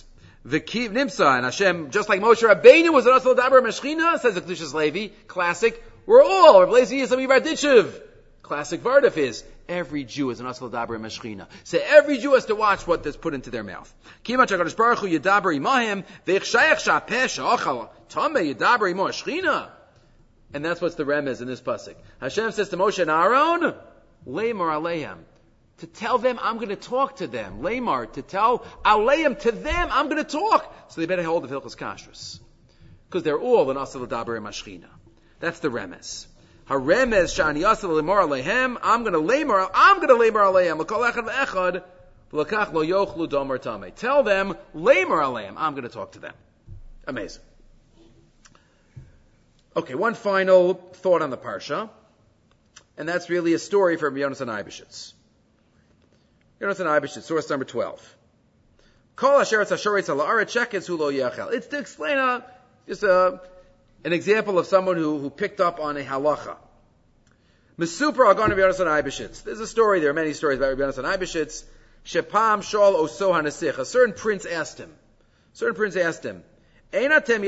V'kiv nimsa, and Hashem, just like Moshe Rabbeinu was an asal daber meshchina, says the Kedushas Levi, classic, we're all, Rav Lezer Yisrael Barditchev, classic Vardaf is, every Jew is an asal daber meshchina. So every Jew has to watch what is put into their mouth. Kima HaKadosh Baruch Hu yedaber imahim, v'ich shayach sha'peh she'achal, tameh yedaber imo shchina. And that's what's the remez in this pasuk. Hashem says to Moshe and Aaron, Leimar aleim, to tell them I'm going to talk to them. Leimar, to tell aleim, to them I'm going to talk. So they better hold the Hilchos Kashrus. Because they're all an asal daber mashchina. That's the remez. Haremez shani asal leimar aleihem, I'm going to leimar, I'm going to leimar aleim, l'kol echad v'echad, v'lakach lo yochlu domer tameh. Tell them, leimar aleim, I'm going to talk to them. Amazing. Okay, one final thought on the parsha, and that's really a story from Yonasan Eibeshitz. Yonasan Eibeshitz, source number twelve. Kol asher tzashoretz ha'la'aretz sheketz hu lo yachel. It's to explain a, just a, an example of someone who, who picked up on a halacha. Mesupra agon of Yonasan Eibeshitz. There's a story, there are many stories about Yonasan Eibeshitz. Shepam shol oso hanasich. A certain prince asked him, a certain prince asked him, You, you have some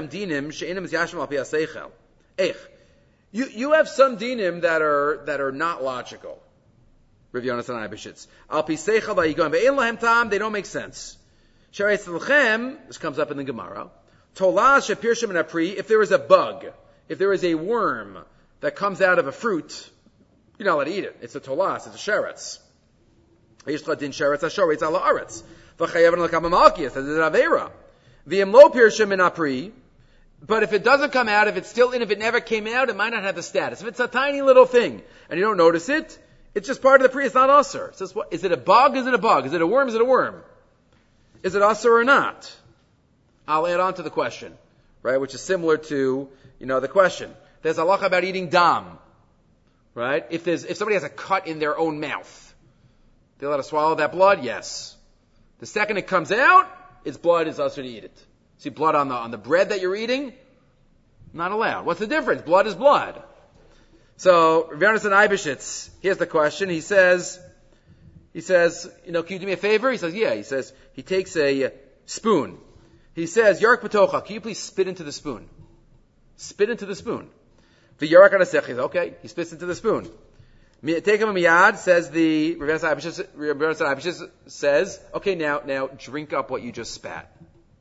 dinim that are that are not logical. Rav Yonasan Eibeshitz. Al pi seichel vayigam ve'en lahem tam, they don't make sense. Sheretz lechem, this comes up in the Gemara. Tolas shepirshim and apri, if there is a bug, if there is a worm that comes out of a fruit, you're not allowed to eat it. It's a tolas, it's a sheretz. Yishcha din sheretz hashoretz ala aretz. V'chayev l'kam malkias, that's an avera. V'imlo pirshim in apri, but if it doesn't come out, if it's still in, if it never came out, it might not have the status. If it's a tiny little thing, and you don't notice it, it's just part of the pri, it's not usher. It says, what, is it a bug? Is it a bug? Is it a worm? Is it a worm? Is it usher or not? I'll add on to the question, right, which is similar to, you know, the question. There's a halacha about eating dam, right? If there's, if somebody has a cut in their own mouth, they let us swallow that blood? Yes. The second it comes out, its blood is usher to eat it. See, blood on the on the bread that you're eating, not allowed. What's the difference? Blood is blood. So, Rav Yonasan Eibeshitz, here's the question. He says, he says, you know, can you do me a favor? He says, yeah. He says, he takes a spoon. He says, Yark Batocha, can you please spit into the spoon? Spit into the spoon. The Yarak Anasech, he says, okay. He spits into the spoon. Take him a miyad, says the Rav Yonasan Eibeshitz says, okay, now, now drink up what you just spat.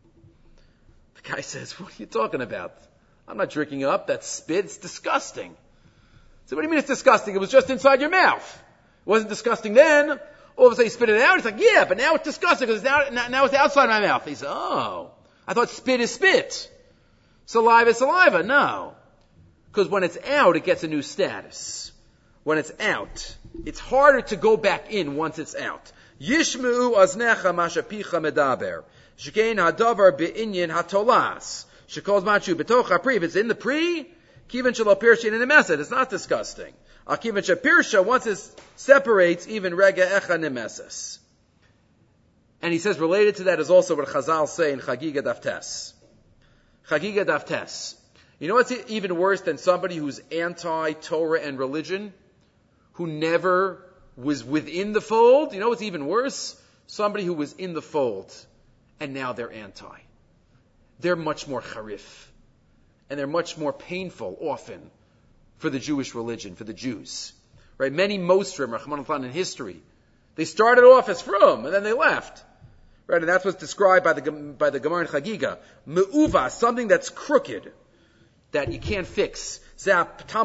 The guy says, what are you talking about? I'm not drinking up. That's spit. It's disgusting. So what do you mean it's disgusting? It was just inside your mouth. It wasn't disgusting then. All of a sudden you spit it out. It's like, yeah, but now it's disgusting because it's now, now it's outside my mouth. He said, oh, I thought spit is spit. Saliva is saliva. No. Because when it's out, it gets a new status. When it's out, it's harder to go back in once it's out. Yishmeu aznecha mashapicha medaber. Shkein hadavar be'inyin hatolas. Shekol machu betocha pri. If it's in the pri, kiven shelo pirshin in the mesed. It's not disgusting. Akiven shapirsha, once it separates, even rega echa nemeses. And he says related to that is also what Chazal say in Chagiga Daftes. Chagiga Daftes. You know what's even worse than somebody who's anti-Torah and religion? Who never was within the fold? You know what's even worse? Somebody who was in the fold, and now they're anti. They're much more charif. And they're much more painful, often, for the Jewish religion, for the Jews. Right? Many Mosrim, Rahman al in history, they started off as from, and then they left. Right? And that's what's described by the, by the Gemara in Chagiga. Me'uva, something that's crooked, that you can't fix. Why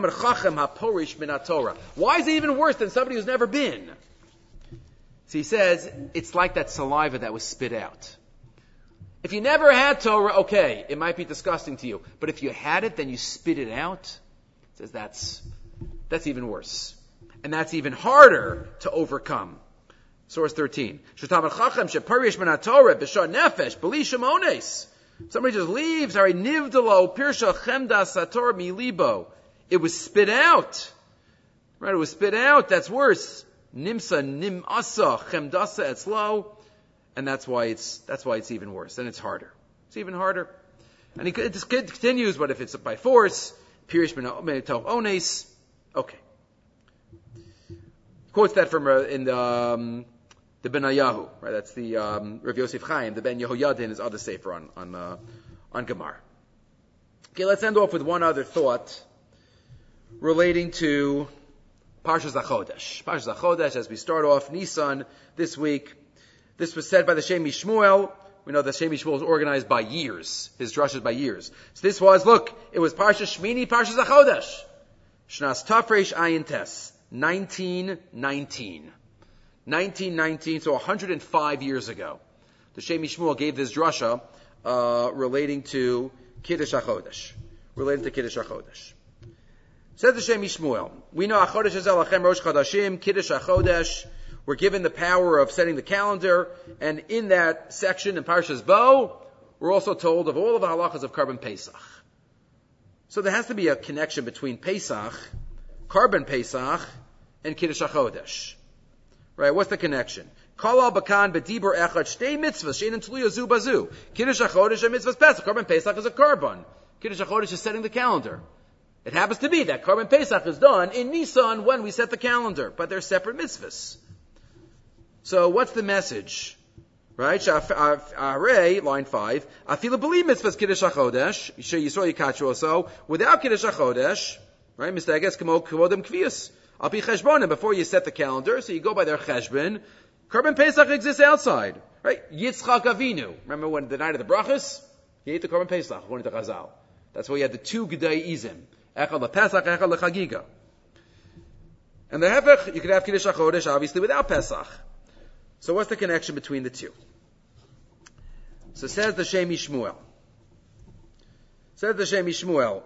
is it even worse than somebody who's never been? So he says, it's like that saliva that was spit out. If you never had Torah, okay, it might be disgusting to you. But if you had it, then you spit it out. He says that's, that's even worse. And that's even harder to overcome. Source thirteen. Somebody just leaves. It was spit out. Right? It was spit out. That's worse. Nimsa nimasa chemdasa etzlo, and that's why it's that's why it's even worse. And it's harder. It's even harder. And he it continues. But if it's by force, pirish menatov ones. Okay. Quotes that from uh, in the, um, the Benayahu, right? That's the um, Rav Yosef Chaim, the Ben Yehoyada in his other sefer on on uh, on Gemar. Okay, let's end off with one other thought relating to Parshas HaChodesh. Parshas HaChodesh, as we start off Nisan this week, this was said by the Shem Yishmuel. We know that Shem Yishmuel was organized by years. His drush is by years. So this was, look, it was Parshas Shmini, Parshas HaChodesh. Shnas Tafresh Ayin Tes, nineteen nineteen. nineteen nineteen, so one hundred five years ago. The Shem Yishmuel gave this drasha uh, relating to Kiddush HaChodesh. Relating to Kiddush HaChodesh. Says the Shem Yishmuel, we know HaChodesh Hazel Lachem Rosh Chodashim, Kiddush HaChodesh. We're given the power of setting the calendar, and in that section in Parshas Bo, we're also told of all of the halachas of Karban Pesach. So there has to be a connection between Pesach, Karban Pesach, and Kiddush HaChodesh. Right? What's the connection? Kol al bakan bedibur echad shtei mitzvahs she'ein tluya zu bazu. Kiddush HaChodesh and mitzvahs Pesach. Karban Pesach is a karban. Kiddush HaChodesh is setting the calendar. It happens to be that Karban Pesach is done in Nisan when we set the calendar, but they're separate mitzvahs. So what's the message? Right? Arei, line five. Afilu believe mitzvahs Kiddush HaChodesh. Yisrael Yikatru also. Without Kiddush HaChodesh, right? Mistages kamo kvodem kvius. Al pi cheshbonim. Before you set the calendar, so you go by their cheshbon. Karban Pesach exists outside, right? Yitzchak Avinu. Remember when the night of the brachas, he ate the Karban Pesach according to Chazal. That's why he had the two Gedei Izim. Echad lePesach, Echad leChagiga. And the hefech, you could have Kiddush HaChodesh obviously without Pesach. So what's the connection between the two? So says the Shem Yishmuel. Says the Shem Yishmuel.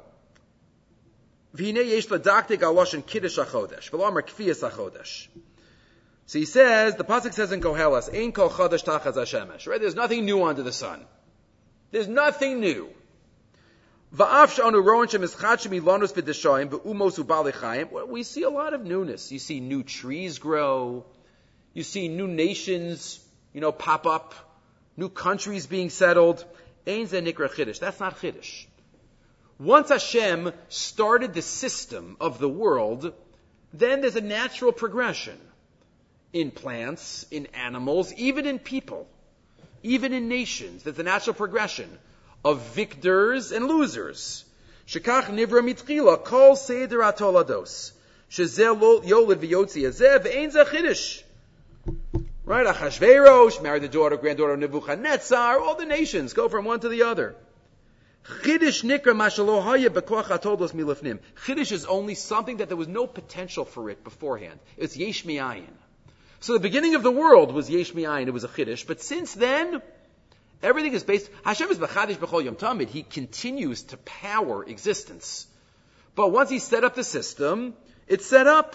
V'hinei yesh ladaktik al lashon Kiddush HaChodesh, v'lo Kfiyas HaChodesh. So he says, the pasuk says in Koheles, Ein kol chodesh tachas hashemesh. Right? There's nothing new under the sun. There's nothing new. Va'af she'anu ro'en shemischad shemilanus v'deshayim v'umos u'balechayim. We see a lot of newness. You see new trees grow. You see new nations, you know, pop up. New countries being settled. Ein ze nikra chiddush. That's not chiddush. Once Hashem started the system of the world, then there's a natural progression. In plants, in animals, even in people, even in nations. There's a natural progression of victors and losers. Shekach nivra mitchila kol seder atolados. Shezel yolid v'yotzi hazeh v'ein ze chiddush. Right? Achashverosh married the daughter, granddaughter of Nebuchadnezzar. All the nations go from one to the other. Chiddush nikra mashalo haya b'koach atoldos milifnim. Chiddush is only something that there was no potential for it beforehand. It's yesh mi'ayin. So the beginning of the world was yesh mi'ayin. It was a chiddush. But since then, everything is based. Hashem is b'chadish b'chol yom tamid. He continues to power existence. But once he set up the system, it's set up,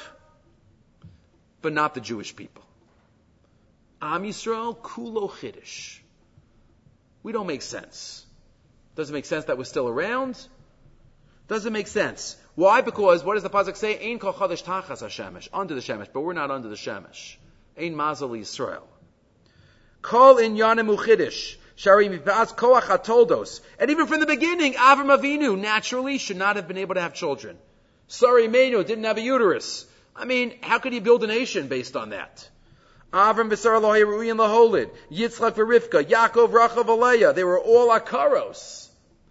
but not the Jewish people. Am Yisrael kulo chiddush. We don't make sense. Doesn't make sense that we're still around. Doesn't make sense. Why? Because what does the pasuk say? Ein kol chodesh tachas hashemesh, under the shemesh, but we're not under the shemesh. Ein mazal Yisrael. Kol inyanim uchidish. Shari mipaz koach hatoldos. And even from the beginning, Avram Avinu naturally should not have been able to have children. Sari Meinu didn't have a uterus. I mean, how could he build a nation based on that? Avram v'Sarah lo hayu ru'in laholid. Yitzchak v'Rivka. Yaakov, Rachel, Leah. They were all akaros.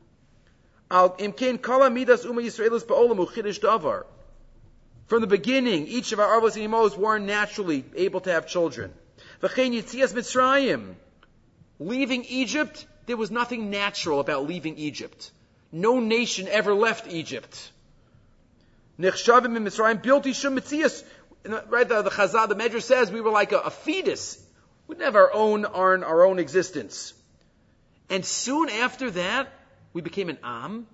Al imkein kala midas uma Yisraelis ba'olam uchidish davar. From the beginning, each of our avos and imos weren't naturally able to have children. V'chein yitzias Mitzrayim. Leaving Egypt, there was nothing natural about leaving Egypt. No nation ever left Egypt. Nechshavim in Mitzrayim built Yishum Mitzias. Right, the, the Chazal, the Medrash says we were like a, a fetus. We didn't have our own, our, our own existence. And soon after that, we became an Am.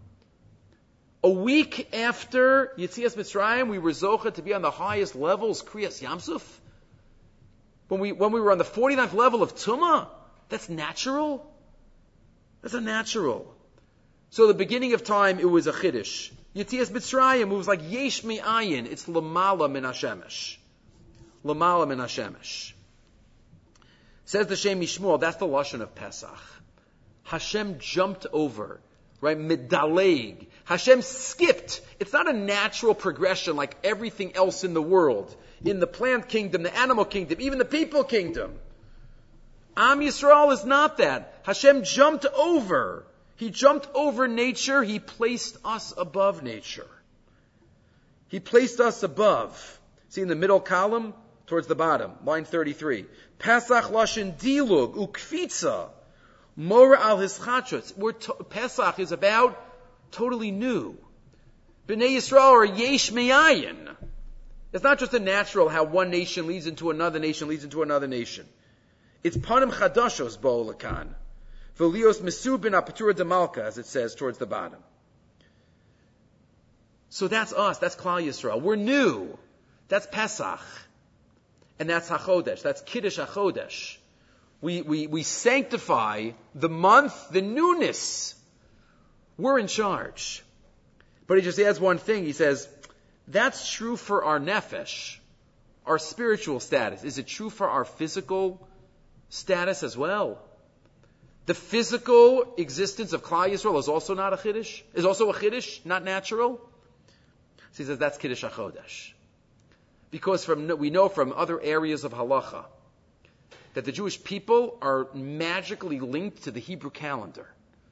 A week after Yitzias Mitzrayim, we were Zocha to be on the highest levels, Kriyas Yamsuf. When we, when we were on the forty-ninth level of Tumah, that's natural. That's a natural. So the beginning of time, it was a Chiddush. Yitzias Mitzrayim, it was like Yesh Mi'ayin. It's Lamala Min Hashemesh. Lamala Min Hashemesh. Says the Shem Yishmuel, that's the Lashon of Pesach. Hashem jumped over, right? Midaleg. Hashem skipped. It's not a natural progression like everything else in the world. In the plant kingdom, the animal kingdom, even the people kingdom. Am Yisrael is not that. Hashem jumped over. He jumped over nature. He placed us above nature. He placed us above. See in the middle column, towards the bottom, line thirty-three. Pesach Lashon Dilug Ukfitza Mora al Hischatshus. Pesach is about totally new. Bnei Yisrael are Yesh Me'ayin. It's not just a natural how one nation leads into another nation, leads into another nation. It's Panim Chadashos Bo Lakan. V'lios Mesu bin Apatura de Malka, as it says towards the bottom. So that's us, that's Klal Yisrael. We're new. That's Pesach. And that's HaChodesh. That's Kiddush HaChodesh. We, we, we sanctify the month, the newness. We're in charge. But he just adds one thing. He says, that's true for our nefesh, our spiritual status. Is it true for our physical status as well? The physical existence of Klal Yisrael is also not a Kiddush, is also a Kiddush, not natural. So he says that's Kiddush HaChodesh. Because from, we know from other areas of halacha that the Jewish people are magically linked to the Hebrew calendar.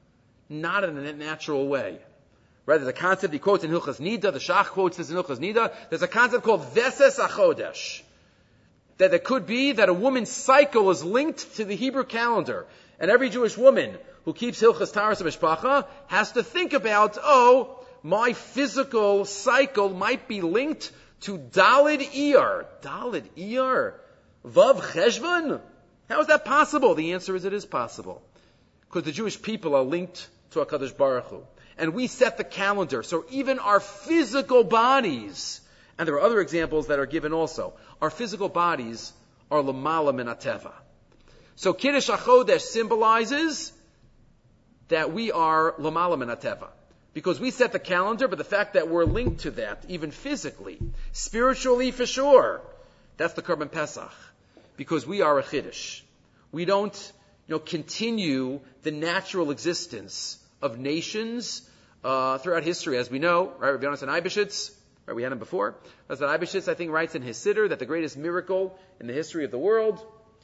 Not in a natural way. Rather, the concept he quotes in Hilchas Nida, the Shach quotes this in Hilchas Nida, there's a concept called Veses HaChodesh. That it could be that a woman's cycle is linked to the Hebrew calendar. And every Jewish woman who keeps Hilchas Taras HaMishpacha has to think about, oh, my physical cycle might be linked to Dalid Iyar. Dalid Iyar? Vav Cheshvan? How is that possible? The answer is it is possible. Because the Jewish people are linked to HaKadosh Baruch Hu. And we set the calendar. So even our physical bodies, and there are other examples that are given also, our physical bodies are Lamala Min HaTeva. So Kiddush HaChodesh symbolizes that we are Lamala Min HaTeva. Because we set the calendar, but the fact that we're linked to that, even physically, spiritually for sure, that's the Korban Pesach. Because we are a Chiddush. We don't, you know, continue the natural existence of nations uh, throughout history, as we know, right? Rabbi Yonasan Eibeshitz, right? We had him before. Yonasan Eibeshitz, I think, writes in his Siddur that the greatest miracle in the history of the world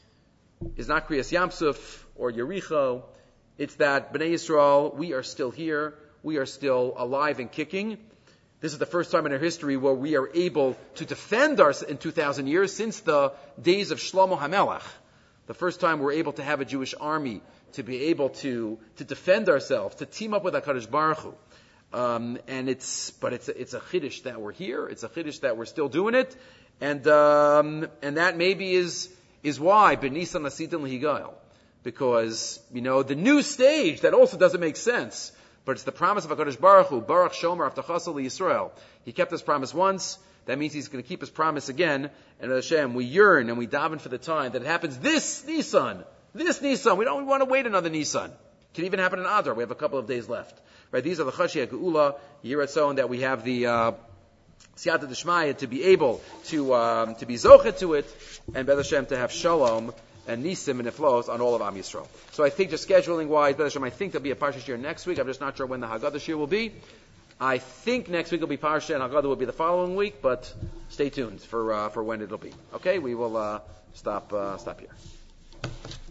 is not Kriyas Yamsuf or Yericho. It's that Bnei Yisrael, we are still here. We are still alive and kicking. This is the first time in our history where we are able to defend ourselves in two thousand years since the days of Shlomo HaMelech. The first time we're able to have a Jewish army, to be able to, to defend ourselves, to team up with HaKadosh Baruch Hu. Um, and it's, but it's a, it's a chiddush that we're here. It's a chiddush that we're still doing it. And, um, and that maybe is, is why B'Nisan Asitin L'Higail. Because, you know, the new stage, that also doesn't make sense. But it's the promise of HaKadosh Baruch Hu, Baruch Shomer Avtachasa L'Yisrael. He kept his promise once. That means he's going to keep his promise again. And Hashem, we yearn and we daven for the time that it happens this Nisan. This Nisan. We don't want to wait another Nisan. It can even happen in Adar. We have a couple of days left. Right? These are the Chashi HaGeula, Yiratzon, that we have the uh, Siyata D'Shmaya to be able to um, to be Zochet to it, and B'ez Hashem to have Shalom and Nisim and Niflos on all of Am Yisrael. So I think just scheduling wise, B'ez Hashem, I think there'll be a Parsha Shir next week. I'm just not sure when the Haggadah Shir will be. I think next week will be Parsha and Haggadah will be the following week, but stay tuned for uh, for when it'll be. Okay, we will uh, stop uh, stop here.